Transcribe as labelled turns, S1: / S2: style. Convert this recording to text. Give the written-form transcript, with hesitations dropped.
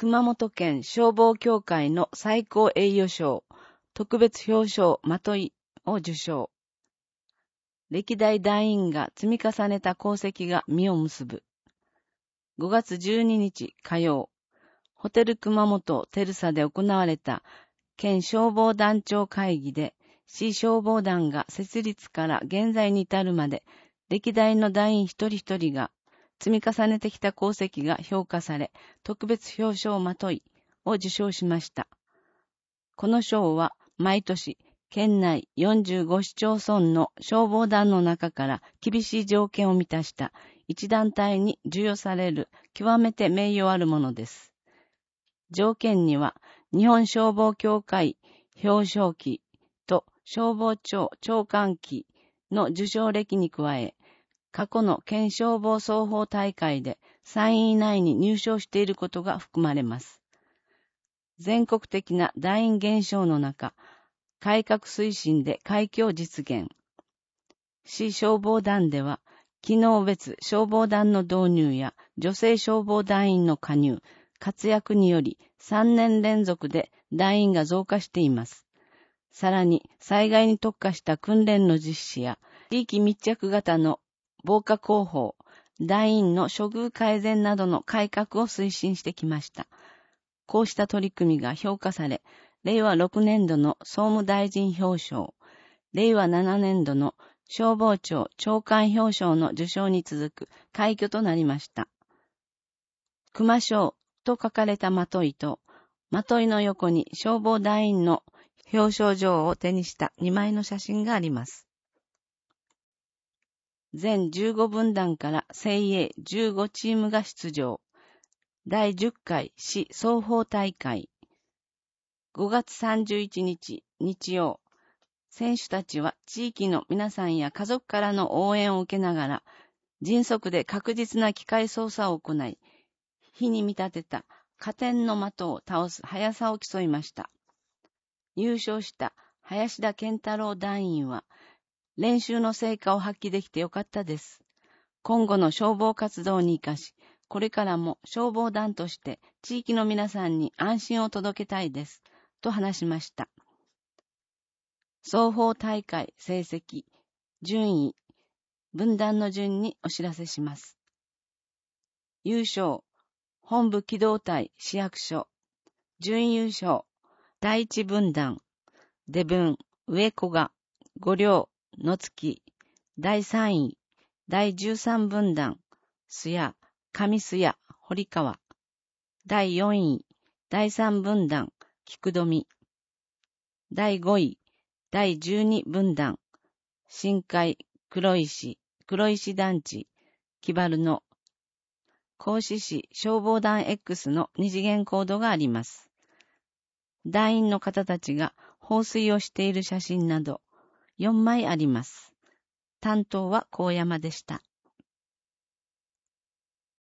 S1: 熊本県消防協会の最高栄誉賞、特別表彰まといを受賞。歴代団員が積み重ねた功績が実を結ぶ。5月12日火曜、ホテル熊本テルサで行われた県消防団長会議で、市消防団が設立から現在に至るまで、歴代の団員一人一人が積み重ねてきた功績が評価され、特別表彰まといを受賞しました。この賞は毎年、県内45市町村の消防団の中から厳しい条件を満たした一団体に授与される極めて名誉あるものです。条件には、日本消防協会表彰旗と消防庁長官旗の受賞歴に加え、過去の県消防双方大会で3位以内に入賞していることが含まれます。全国的な団員減少の中、改革推進で快挙を実現。市消防団では、機能別消防団の導入や女性消防団員の加入、活躍により3年連続で団員が増加しています。さらに、災害に特化した訓練の実施や、地域密着型の防火広報、団員の処遇改善などの改革を推進してきました。こうした取り組みが評価され、令和6年度の総務大臣表彰、令和7年度の消防庁長官表彰の受賞に続く快挙となりました。熊賞と書かれたまといと、まといの横に消防団員の表彰状を手にした2枚の写真があります。全15分団から精鋭15チームが出場。第10回市双方大会。5月31日日曜。選手たちは地域の皆さんや家族からの応援を受けながら、迅速で確実な機械操作を行い、火に見立てた火天の的を倒す速さを競いました。優勝した林田健太郎団員は、練習の成果を発揮できてよかったです。今後の消防活動に生かし、これからも消防団として地域の皆さんに安心を届けたいです。と話しました。双方大会成績、順位、分団の順にお知らせします。優勝、本部機動隊市役所。準優勝、第一分団、出分、上古賀、五稜、野月、第3位、第13分団、須谷、上須谷、堀川、第4位、第3分団、菊富、第5位、第12分団、新海、黒石団地、木原の、甲子市消防団 X の二次元コードがあります。団員の方たちが放水をしている写真など4枚あります。担当は高山でした。